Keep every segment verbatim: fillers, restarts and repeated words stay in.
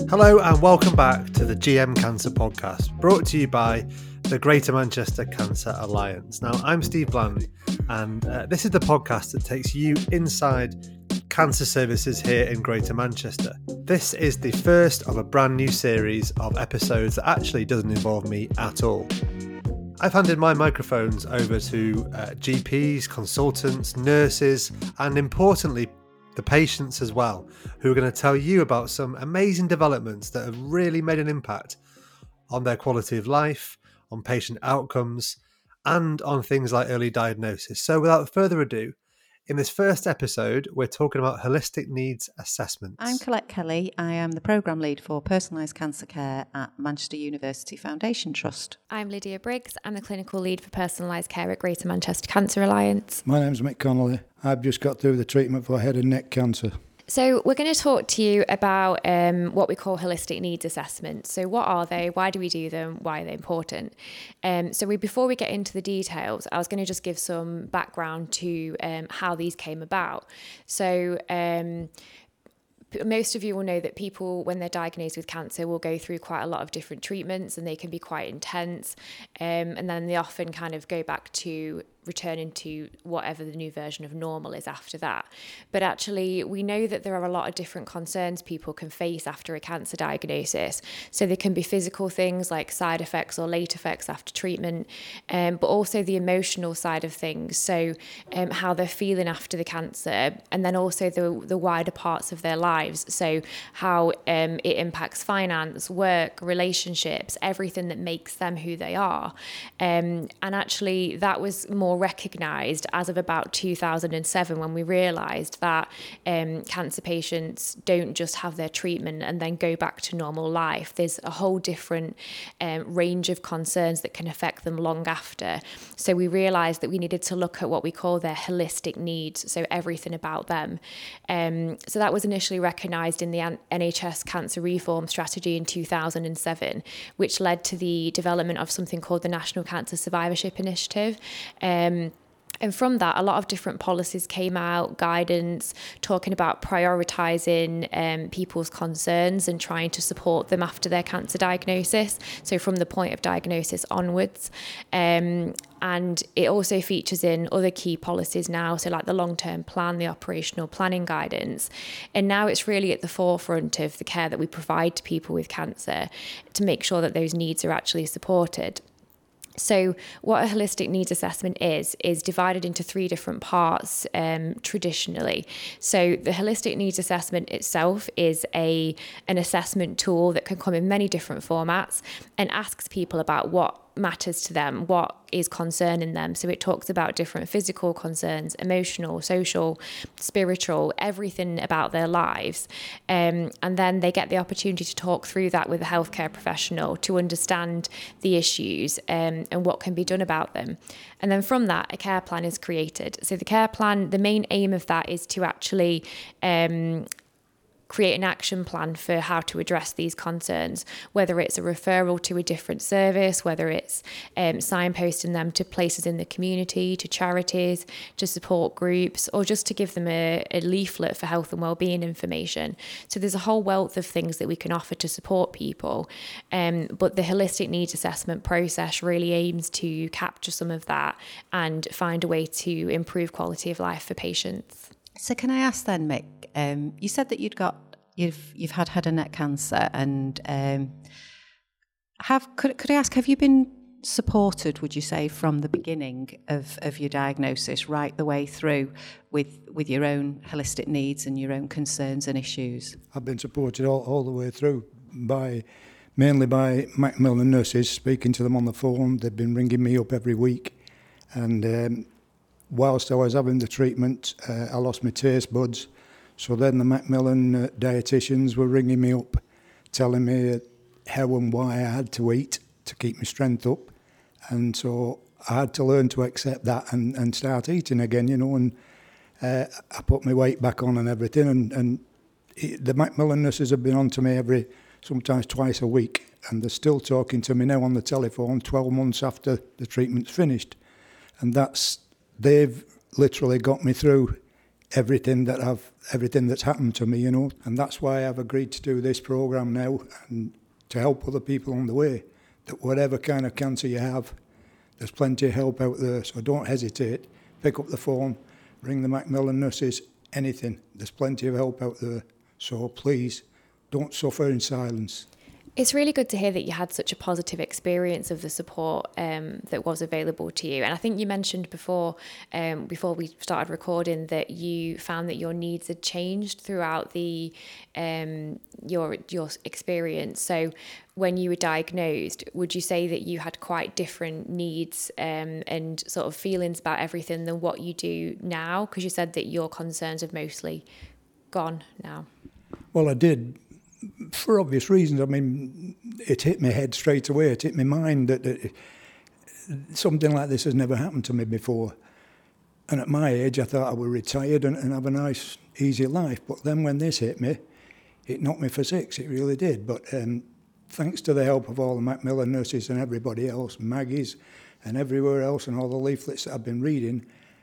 Hello and welcome back to the G M Cancer Podcast, brought to you by the Greater Manchester Cancer Alliance. Now, I'm Steve Bland, and uh, this is the podcast that takes you inside cancer services here in Greater Manchester. This is the first of a brand new series of episodes that actually doesn't involve me at all. I've handed my microphones over to uh, G Ps, consultants, nurses, and importantly, the patients as well, who are going to tell you about some amazing developments that have really made an impact on their quality of life, on patient outcomes, and on things like early diagnosis. So without further ado, in this first episode, we're talking about holistic needs assessments. I'm Colette Kelly. I am the Programme Lead for Personalised Cancer Care at Manchester University Foundation Trust. I'm Lydia Briggs. I'm the Clinical Lead for Personalised Care at Greater Manchester Cancer Alliance. My name's Mick Connolly. I've just got through the treatment for head and neck cancer. So we're going to talk to you about um, what we call holistic needs assessments. So what are they? Why do we do them? Why are they important? Um, so we, before we get into the details, I was going to just give some background to um, how these came about. So um, most of you will know that people, when they're diagnosed with cancer, will go through quite a lot of different treatments and they can be quite intense. Um, and then they often kind of go back to returning to whatever the new version of normal is after that. But actually, we know that there are a lot of different concerns people can face after a cancer diagnosis. So there can be physical things like side effects or late effects after treatment, um, but also the emotional side of things. So um, how they're feeling after the cancer, and then also the, the wider parts of their lives. So how um, it impacts finance, work, relationships, everything that makes them who they are. Um, and actually, that was more recognised as of about two thousand seven, when we realised that um, cancer patients don't just have their treatment and then go back to normal life. There's a whole different um, range of concerns that can affect them long after. So we realised that we needed to look at what we call their holistic needs, so everything about them. Um, so that was initially recognised in the N H S Cancer Reform Strategy in two thousand seven, which led to the development of something called the National Cancer Survivorship Initiative. Um, And from that, a lot of different policies came out, guidance, talking about prioritising um, people's concerns and trying to support them after their cancer diagnosis. So from the point of diagnosis onwards. Um, and it also features in other key policies now, so like the long-term plan, the operational planning guidance. And now it's really at the forefront of the care that we provide to people with cancer to make sure that those needs are actually supported. So what a holistic needs assessment is, is divided into three different parts um, traditionally. So the holistic needs assessment itself is a an assessment tool that can come in many different formats and asks people about what matters to them, what is concerning them. So it talks about different physical concerns, emotional, social, spiritual, everything about their lives. Um, and then they get the opportunity to talk through that with a healthcare professional to understand the issues um, and what can be done about them. And then from that, a care plan is created. So the care plan, the main aim of that is to actually um, create an action plan for how to address these concerns, whether it's a referral to a different service, whether it's um, signposting them to places in the community, to charities, to support groups, or just to give them a, a leaflet for health and wellbeing information. So there's a whole wealth of things that we can offer to support people. Um, but the holistic needs assessment process really aims to capture some of that and find a way to improve quality of life for patients. So can I ask then, Mick, um, you said that you'd got you've you've had head and neck cancer, and um, have could could I ask, have you been supported, would you say, from the beginning of, of your diagnosis right the way through with with your own holistic needs and your own concerns and issues? I've been supported all, all the way through by mainly by Macmillan nurses, speaking to them on the phone. They've been ringing me up every week, and um, whilst I was having the treatment, uh, I lost my taste buds. So then the Macmillan uh, dietitians were ringing me up, telling me uh, how and why I had to eat to keep my strength up. And so I had to learn to accept that and, and start eating again, you know, and uh, I put my weight back on and everything. And, and it, the Macmillan nurses have been on to me every, sometimes twice a week. And they're still talking to me now on the telephone twelve months after the treatment's finished. And that's... They've literally got me through everything that I've everything that's happened to me, you know. And that's why I've agreed to do this programme now and to help other people on the way, that whatever kind of cancer you have, there's plenty of help out there. So don't hesitate. Pick up the phone, ring the Macmillan nurses, anything. There's plenty of help out there. So please, don't suffer in silence. It's really good to hear that you had such a positive experience of the support um, that was available to you. And I think you mentioned before, um, before we started recording, that you found that your needs had changed throughout the um, your your experience. So when you were diagnosed, would you say that you had quite different needs um, and sort of feelings about everything than what you do now? Because you said that your concerns have mostly gone now. Well, I did. For obvious reasons. I mean, it hit my head straight away. It hit my mind that, that something like this has never happened to me before. And at my age, I thought I would retired and, and have a nice, easy life. But then when this hit me, it knocked me for six. It really did. But um, thanks to the help of all the Macmillan nurses and everybody else, Maggie's and everywhere else, and all the leaflets that I've been reading,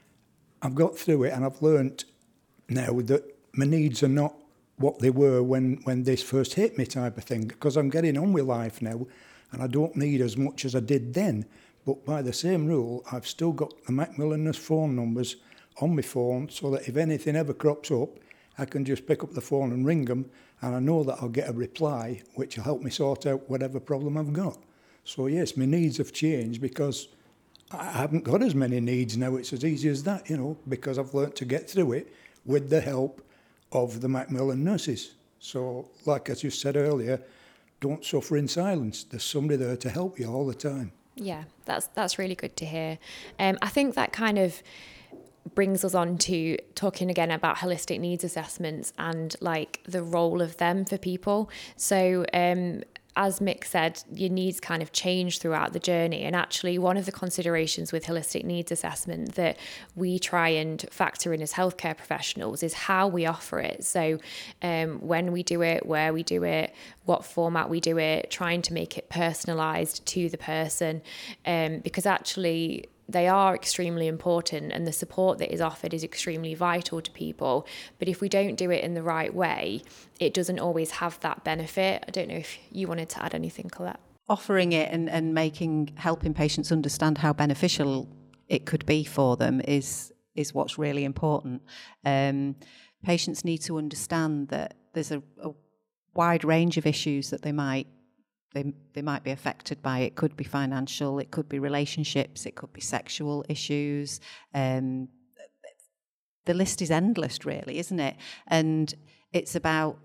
I've got through it, and I've learnt now that my needs are not what they were when, when this first hit me, type of thing, because I'm getting on with life now and I don't need as much as I did then. But by the same rule, I've still got the Macmillan nurse phone numbers on my phone, so that if anything ever crops up, I can just pick up the phone and ring them, and I know that I'll get a reply which will help me sort out whatever problem I've got. So yes, my needs have changed because I haven't got as many needs now. It's as easy as that, you know, because I've learnt to get through it with the help of the Macmillan nurses. So, like I just said earlier, don't suffer in silence. There's somebody there to help you all the time. Yeah, that's that's really good to hear. Um, I think that kind of brings us on to talking again about holistic needs assessments and like the role of them for people. So, um, as Mick said, your needs kind of change throughout the journey. And actually, one of the considerations with holistic needs assessment that we try and factor in as healthcare professionals is how we offer it. So um, when we do it, where we do it, what format we do it, trying to make it personalised to the person. Um, because actually, they are extremely important, and the support that is offered is extremely vital to people. But if we don't do it in the right way, it doesn't always have that benefit. I don't know if you wanted to add anything, Colette. Offering it and, and making, helping patients understand how beneficial it could be for them is is what's really important. Um, patients need to understand that there's a, a wide range of issues that they might They, they might be affected by. It could be financial, it could be relationships, it could be sexual issues. Um, the list is endless, really, isn't it? And it's about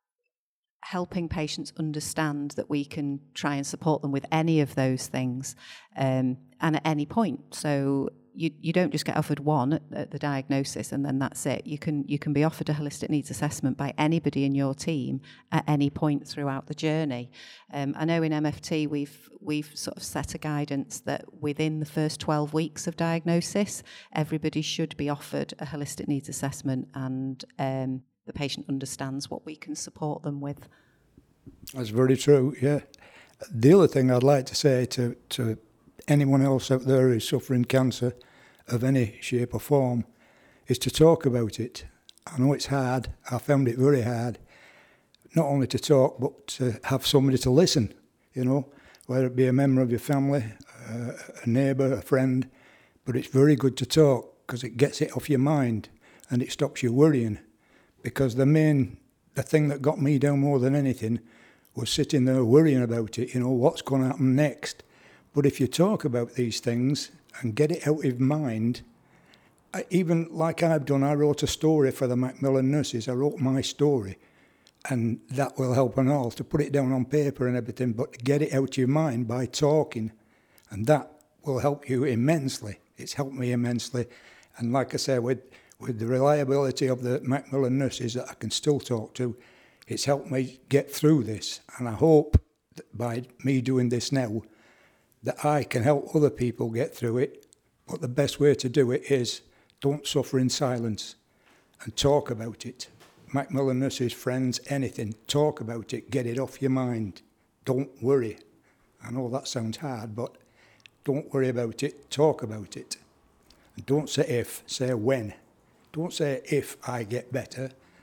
helping patients understand that we can try and support them with any of those things um, and at any point. So you you don't just get offered one at, at the diagnosis and then that's it. You can you can be offered a holistic needs assessment by anybody in your team at any point throughout the journey. Um, I know in M F T we've we've sort of set a guidance that within the first twelve weeks of diagnosis, everybody should be offered a holistic needs assessment, and um, the patient understands what we can support them with. That's very true, yeah. The other thing I'd like to say to, to anyone else out there who's suffering cancer of any shape or form is to talk about it. I know it's hard. I found it very hard, not only to talk, but to have somebody to listen, you know, whether it be a member of your family, uh, a neighbour, a friend. But it's very good to talk because it gets it off your mind and it stops you worrying. Because the main, the thing that got me down more than anything was sitting there worrying about it, you know, what's going to happen next. But if you talk about these things and get it out of your mind, I, even like I've done, I wrote a story for the Macmillan nurses. I wrote my story, and that will help and all to put it down on paper and everything, but to get it out of your mind by talking, and that will help you immensely. It's helped me immensely. And like I say, with with the reliability of the Macmillan nurses that I can still talk to, it's helped me get through this. And I hope that by me doing this now, that I can help other people get through it. But the best way to do it is don't suffer in silence and talk about it. Macmillan nurses, friends, anything, talk about it, get it off your mind. Don't worry. I know that sounds hard, but don't worry about it, talk about it. And don't say if, say when. Don't say if I get better,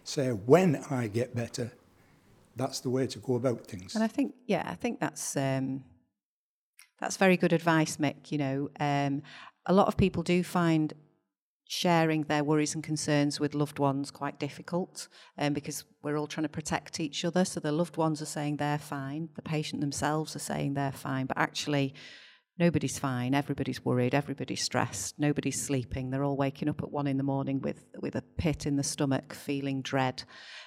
say when I get better. That's the way to go about things. And I think, yeah, I think that's um, that's very good advice, Mick. You know, um, a lot of people do find sharing their worries and concerns with loved ones quite difficult, um, because we're all trying to protect each other. So the loved ones are saying they're fine, the patient themselves are saying they're fine, but actually nobody's fine. Everybody's worried, everybody's stressed, nobody's sleeping. They're all waking up at one in the morning with with a pit in the stomach, feeling dread.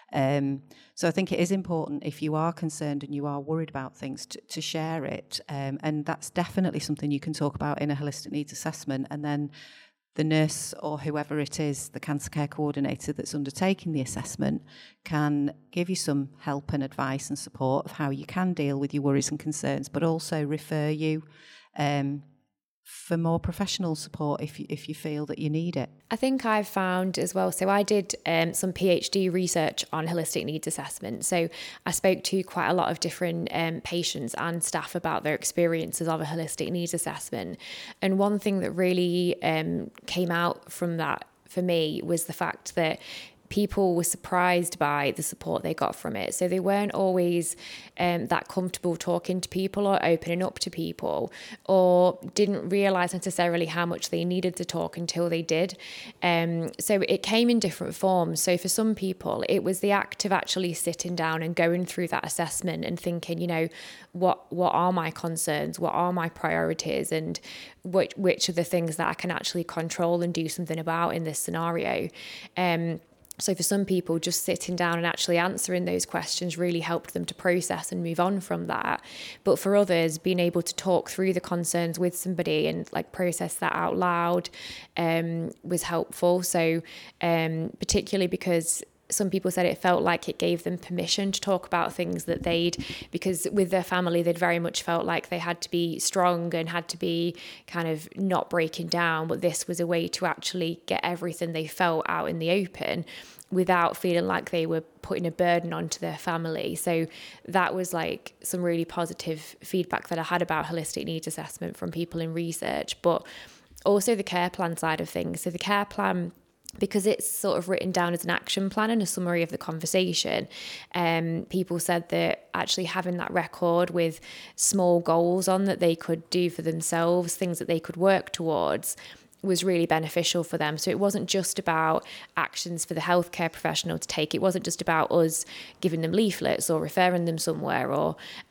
Um, so I think it is important, if you are concerned and you are worried about things, to, to share it. Um, and that's definitely something you can talk about in a holistic needs assessment. And then the nurse or whoever it is, the cancer care coordinator that's undertaking the assessment, can give you some help and advice and support of how you can deal with your worries and concerns, but also refer you um, for more professional support if you, if you feel that you need it. I think I've found as well, so I did um, some PhD research on holistic needs assessment. So I spoke to quite a lot of different um, patients and staff about their experiences of a holistic needs assessment. And one thing that really um, came out from that for me was the fact that people were surprised by the support they got from it. So they weren't always um, that comfortable talking to people or opening up to people, or didn't realise necessarily how much they needed to talk until they did. Um, so it came in different forms. So for some people, it was the act of actually sitting down and going through that assessment and thinking, you know, what what are my concerns? What are my priorities? And which, which are the things that I can actually control and do something about in this scenario? Um, So for some people, just sitting down and actually answering those questions really helped them to process and move on from that. But for others, being able to talk through the concerns with somebody and like process that out loud um, was helpful. So um, particularly because some people said it felt like it gave them permission to talk about things that they'd, because with their family, they'd very much felt like they had to be strong and had to be kind of not breaking down. But this was a way to actually get everything they felt out in the open without feeling like they were putting a burden onto their family. So that was like some really positive feedback that I had about holistic needs assessment from people in research, but also the care plan side of things. So the care plan, because it's sort of written down as an action plan and a summary of the conversation, um, people said that actually having that record with small goals on that they could do for themselves, things that they could work towards, was really beneficial for them. So it wasn't just about actions for the healthcare professional to take. It wasn't just about us giving them leaflets or referring them somewhere or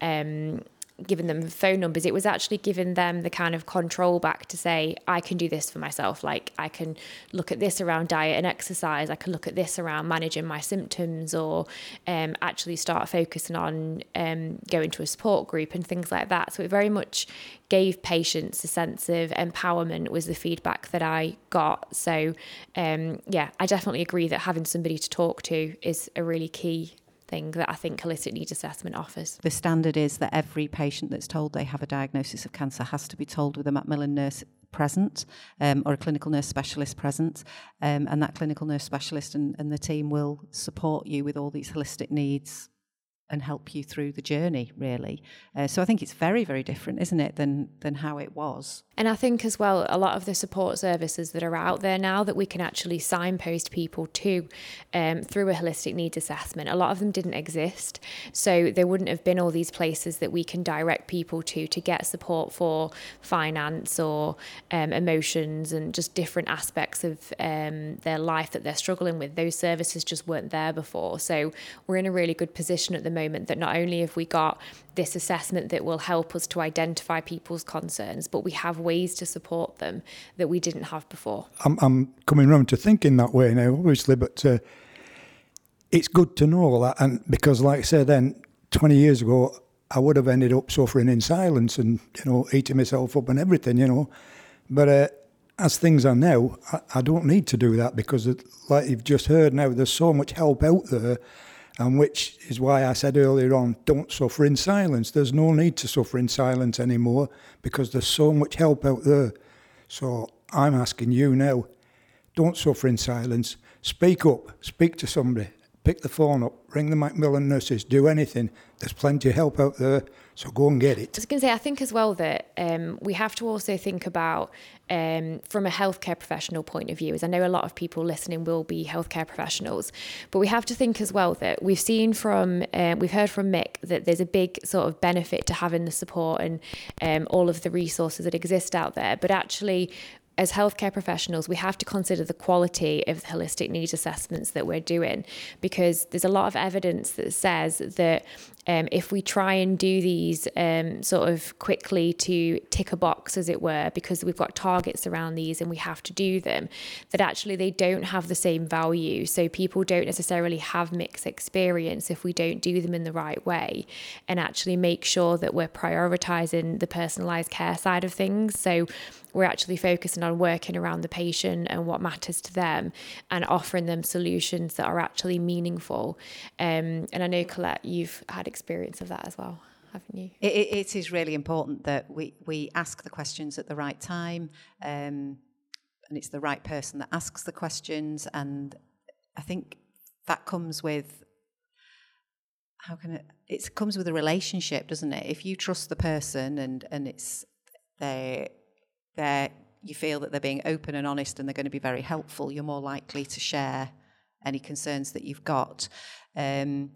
um giving them phone numbers. It was actually giving them the kind of control back to say, I can do this for myself. Like I can look at this around diet and exercise. I can look at this around managing my symptoms, or um, actually start focusing on um, going to a support group and things like that. So it very much gave patients a sense of empowerment, was the feedback that I got. So um, yeah, I definitely agree that having somebody to talk to is a really key thing that I think holistic needs assessment offers. The standard is that every patient that's told they have a diagnosis of cancer has to be told with a Macmillan nurse present, um, or a clinical nurse specialist present, um, and that clinical nurse specialist and, and the team will support you with all these holistic needs and help you through the journey, really. Uh, so I think it's very, very different, isn't it, than than how it was. And I think as well, a lot of the support services that are out there now that we can actually signpost people to um, through a holistic needs assessment, a lot of them didn't exist. So there wouldn't have been all these places that we can direct people to to get support for finance or um, emotions and just different aspects of um, their life that they're struggling with. Those services just weren't there before. So we're in a really good position at the moment that not only have we got this assessment that will help us to identify people's concerns, but we have ways to support them that we didn't have before. I'm, I'm coming round to thinking that way now, obviously, but uh, it's good to know that, and because, like I said, then twenty years ago, I would have ended up suffering in silence and, you know, eating myself up and everything, you know. But uh, as things are now, I, I don't need to do that because, it, like you've just heard now, there's so much help out there. And which is why I said earlier on, don't suffer in silence. There's no need to suffer in silence anymore because there's so much help out there. So I'm asking you now, don't suffer in silence. Speak up, speak to somebody, pick the phone up, ring the Macmillan nurses, do anything. There's plenty of help out there, so go and get it. I was going to say, I think as well that um, we have to also think about um, from a healthcare professional point of view, as I know a lot of people listening will be healthcare professionals, but we have to think as well that we've seen from, uh, we've heard from Mick that there's a big sort of benefit to having the support and um, all of the resources that exist out there, but actually as healthcare professionals, we have to consider the quality of the holistic needs assessments that we're doing, because there's a lot of evidence that says that um, if we try and do these um, sort of quickly to tick a box, as it were, because we've got targets around these and we have to do them, that actually they don't have the same value. So people don't necessarily have mixed experience if we don't do them in the right way and actually make sure that we're prioritising the personalised care side of things. So we're actually focusing on working around the patient and what matters to them and offering them solutions that are actually meaningful. Um, and I know, Colette, you've had experience of that as well, haven't you? It, it is really important that we, we ask the questions at the right time, um, and it's the right person that asks the questions. And I think that comes with, how can it, it comes with a relationship, doesn't it? If you trust the person and, and it's they they're, you feel that they're being open and honest and they're going to be very helpful, you're more likely to share any concerns that you've got. Um,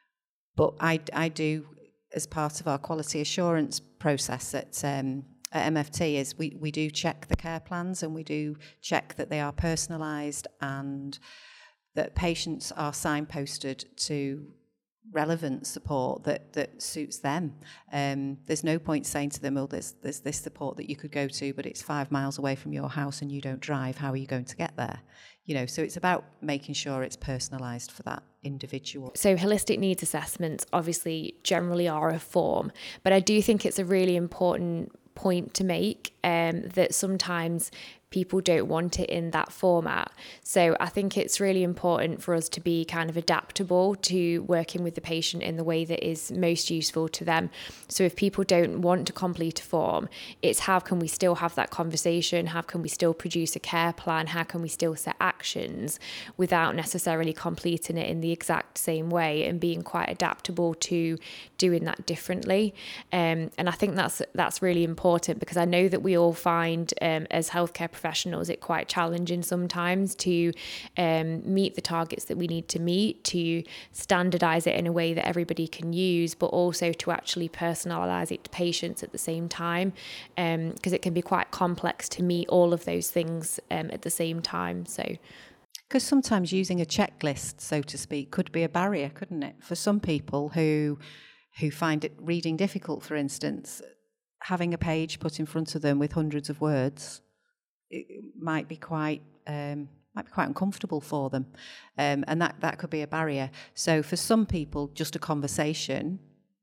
but I, I do, as part of our quality assurance process at, um, at M F T, is we, we do check the care plans and we do check that they are personalised and that patients are signposted to relevant support that that suits them. Um, there's no point saying to them, oh, there's there's this support that you could go to, but it's five miles away from your house and you don't drive. How are you going to get there? You know, so it's about making sure it's personalised for that individual. So holistic needs assessments obviously generally are a form, but I do think it's a really important point to make um, that sometimes people don't want it in that format. So I think it's really important for us to be kind of adaptable to working with the patient in the way that is most useful to them. So if people don't want to complete a form, it's how can we still have that conversation? How can we still produce a care plan? How can we still set actions without necessarily completing it in the exact same way and being quite adaptable to doing that differently? Um, and I think that's that's really important, because I know that we all find um, as healthcare professionals professionals it quite challenging sometimes to um, meet the targets that we need to meet, to standardize it in a way that everybody can use, but also to actually personalize it to patients at the same time, because um, it can be quite complex to meet all of those things um, at the same time. So because sometimes using a checklist, so to speak, could be a barrier, couldn't it, for some people who who find it reading difficult. For instance, having a page put in front of them with hundreds of words, it might be quite um, might be quite uncomfortable for them, um, and that, that could be a barrier. So for some people, just a conversation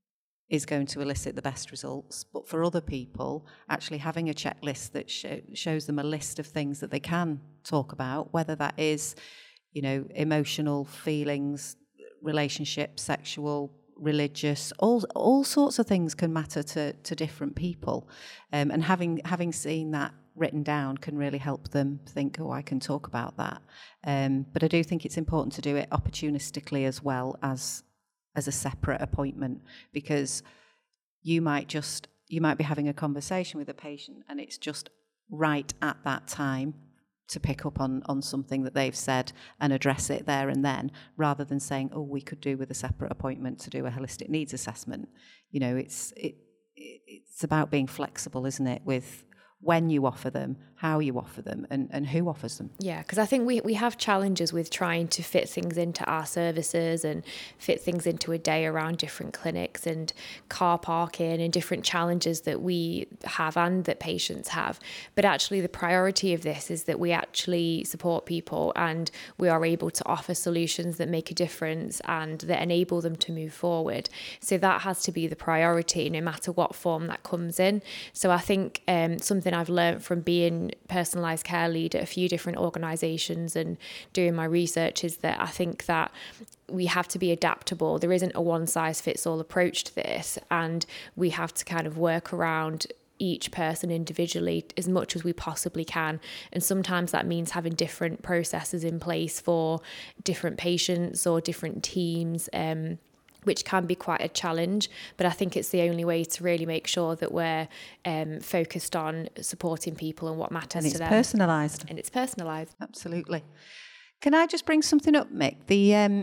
is going to elicit the best results. But for other people, actually having a checklist that sh- shows them a list of things that they can talk about, whether that is, you know, emotional feelings, relationships, sexual, religious, all all sorts of things can matter to to different people, um, and having having seen that written down can really help them think, oh, I can talk about that. Um, but I do think it's important to do it opportunistically as well as as a separate appointment, because you might just you might be having a conversation with a patient and it's just right at that time to pick up on, on something that they've said and address it there and then, rather than saying, oh, we could do with a separate appointment to do a holistic needs assessment. You know, it's it it's about being flexible, isn't it, with when you offer them, how you offer them, and, and who offers them. Yeah, because I think we, we have challenges with trying to fit things into our services and fit things into a day around different clinics and car parking and different challenges that we have and that patients have. But actually the priority of this is that we actually support people and we are able to offer solutions that make a difference and that enable them to move forward. So that has to be the priority, no matter what form that comes in. So I think um, something I've learned from being personalised care lead at a few different organisations and doing my research is that I think that we have to be adaptable. There isn't a one size fits all approach to this, and we have to kind of work around each person individually as much as we possibly can. And sometimes that means having different processes in place for different patients or different teams, um, which can be quite a challenge. But I think it's the only way to really make sure that we're um, focused on supporting people and what matters and to them. And it's personalised. And it's personalised. Absolutely. Can I just bring something up, Mick? The um,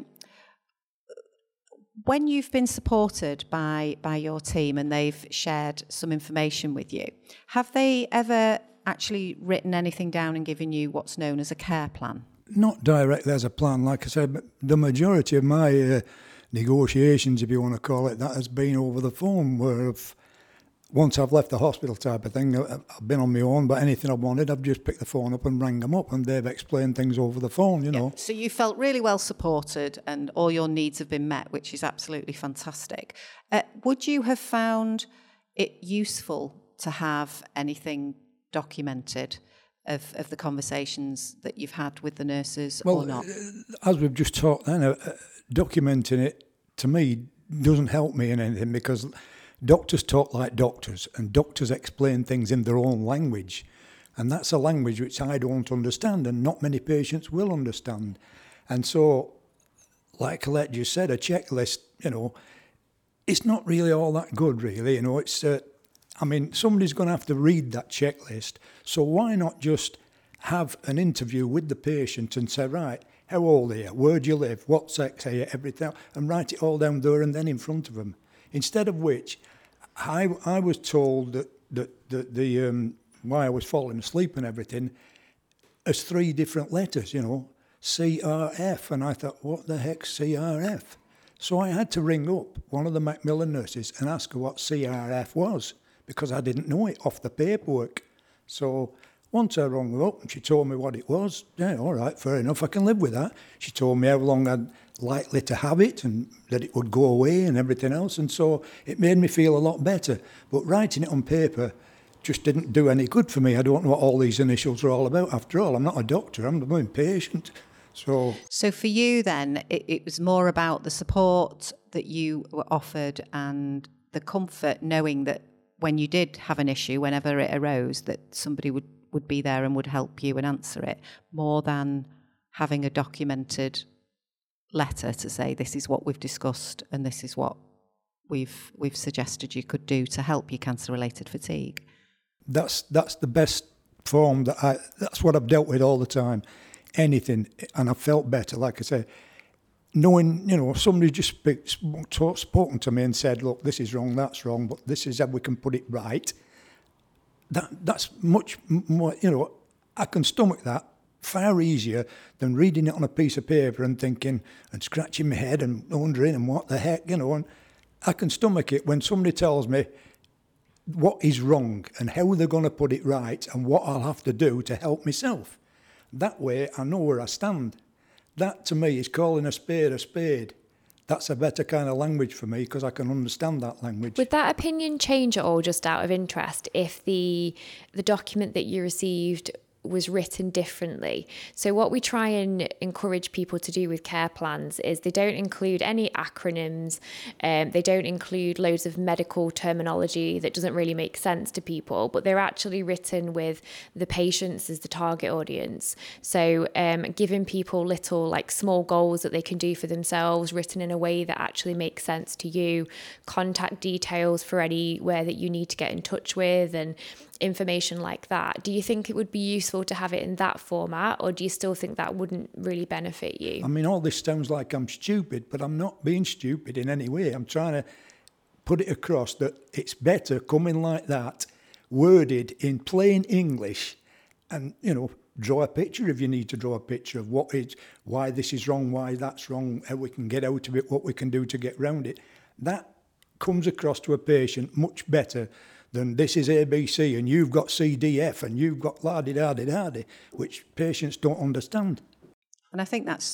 when you've been supported by by your team and they've shared some information with you, have they ever actually written anything down and given you what's known as a care plan? Not directly as a plan, like I said, but the majority of my uh, negotiations, if you want to call it that, has been over the phone, where I've, once I've left the hospital type of thing, I've been on my own, but anything I wanted, I've just picked the phone up and rang them up, and they've explained things over the phone, you know. Yeah. So you felt really well supported and all your needs have been met, which is absolutely fantastic. Uh, would you have found it useful to have anything documented of, of the conversations that you've had with the nurses well, or not? As we've just talked then, uh, documenting it, to me, doesn't help me in anything, because doctors talk like doctors, and doctors explain things in their own language. And that's a language which I don't understand, and not many patients will understand. And so, like Colette just said, a checklist, you know, it's not really all that good, really. You know, it's, uh, I mean, somebody's going to have to read that checklist. So why not just have an interview with the patient and say, right, how old are you? Where do you live? What sex are you? Everything, and write it all down there and then in front of them. Instead of which, I I was told that that, that the um, why I was falling asleep and everything as three different letters, you know, C R F, and I thought, what the heck's C R F? So I had to ring up one of the Macmillan nurses and ask her what C R F was, because I didn't know it off the paperwork. So once I rang her up and she told me what it was, yeah, all right, fair enough, I can live with that. She told me how long I'd likely to have it and that it would go away and everything else, and so it made me feel a lot better. But writing it on paper just didn't do any good for me. I don't know what all these initials are all about. After all, I'm not a doctor, I'm a patient. So so for you then, it, it was more about the support that you were offered and the comfort knowing that when you did have an issue, whenever it arose, that somebody would, would be there and would help you and answer it, more than having a documented letter to say this is what we've discussed and this is what we've we've suggested you could do to help your cancer-related fatigue. That's that's the best form that I. That's what I've dealt with all the time. Anything, and I felt better. Like I say, knowing, you know, somebody just speak, talk, spoken to me and said, "Look, this is wrong, that's wrong, but this is how we can put it right." That that's much more. You know, I can stomach that far easier than reading it on a piece of paper and thinking and scratching my head and wondering and what the heck, you know. And I can stomach it when somebody tells me what is wrong and how they're going to put it right and what I'll have to do to help myself. That way I know where I stand. That to me is calling a spade a spade. That's a better kind of language for me because I can understand that language. Would that opinion change at all, just out of interest, if the the document that you received was written differently? So what we try and encourage people to do with care plans is they don't include any acronyms, um, they don't include loads of medical terminology that doesn't really make sense to people, but they're actually written with the patients as the target audience. So um, giving people little like small goals that they can do for themselves, written in a way that actually makes sense to you, contact details for anywhere that you need to get in touch with, and information like that. Do you think it would be useful to have it in that format, or do you still think that wouldn't really benefit you? I mean, all this sounds like I'm stupid, but I'm not being stupid in any way. I'm trying to put it across that it's better coming like that, worded in plain English, and, you know, draw a picture if you need to draw a picture of what is, why this is wrong, why that's wrong, how we can get out of it, what we can do to get round it. That comes across to a patient much better than this is A B C and you've got C D F and you've got la-di-da-di-da-di, which patients don't understand. And I think that's,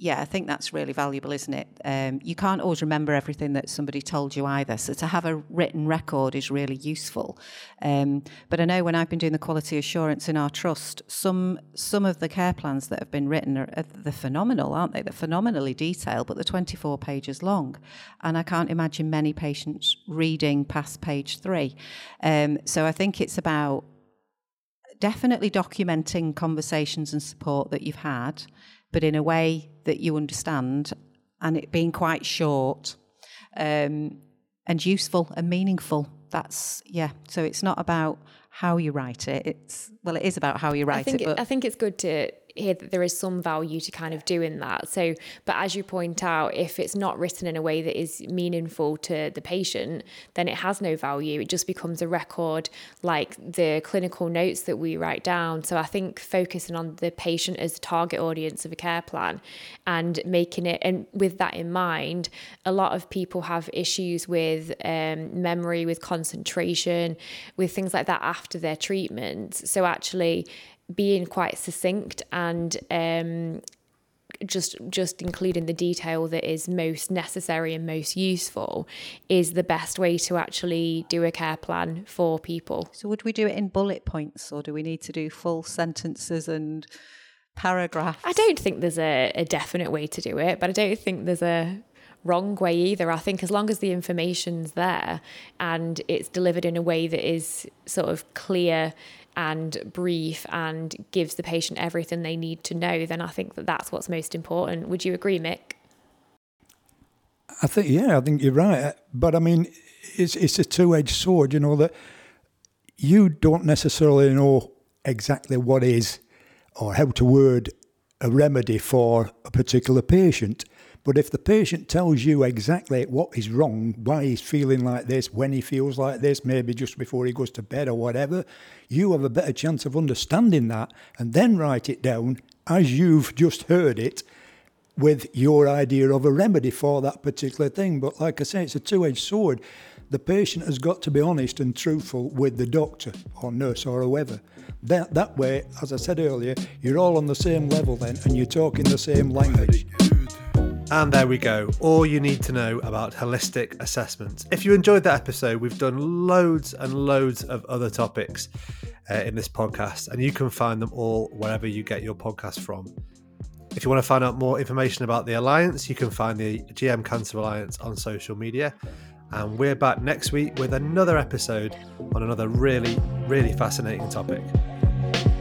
yeah, I think that's really valuable, isn't it? Um, you can't always remember everything that somebody told you either. So to have a written record is really useful. Um, but I know when I've been doing the quality assurance in our trust, some some of the care plans that have been written are, are they're phenomenal, aren't they? They're phenomenally detailed, but they're twenty-four pages long. And I can't imagine many patients reading past page three. Um, so I think it's about definitely documenting conversations and support that you've had, but in a way that you understand, and it being quite short um, and useful and meaningful. That's, yeah. So it's not about how you write it. It's, well, it is about how you write I think it. But I think it's good to hear that there is some value to kind of doing that. So, but as you point out, if it's not written in a way that is meaningful to the patient, then it has no value. It just becomes a record like the clinical notes that we write down. So I think focusing on the patient as the target audience of a care plan and making it, and with that in mind, a lot of people have issues with um, memory, with concentration, with things like that after their treatment. So actually being quite succinct and um, just just including the detail that is most necessary and most useful is the best way to actually do a care plan for people. So would we do it in bullet points, or do we need to do full sentences and paragraphs? I don't think there's a, a definite way to do it, but I don't think there's a wrong way either. I think as long as the information's there and it's delivered in a way that is sort of clear and brief and gives the patient everything they need to know, then I think that that's what's most important. Would you agree, Mick? I think, yeah, I think you're right. But I mean, it's it's a two-edged sword, you know, that you don't necessarily know exactly what is or how to word a remedy for a particular patient. But if the patient tells you exactly what is wrong, why he's feeling like this, when he feels like this, maybe just before he goes to bed or whatever, you have a better chance of understanding that and then write it down as you've just heard it with your idea of a remedy for that particular thing. But like I say, it's a two-edged sword. The patient has got to be honest and truthful with the doctor or nurse or whoever. That, that way, as I said earlier, you're all on the same level then and you're talking the same language. And there we go, all you need to know about holistic assessments. If you enjoyed that episode, we've done loads and loads of other topics uh, in this podcast, and you can find them all wherever you get your podcast from. If you want to find out more information about the Alliance, you can find the G M Cancer Alliance on social media. And we're back next week with another episode on another really, really fascinating topic.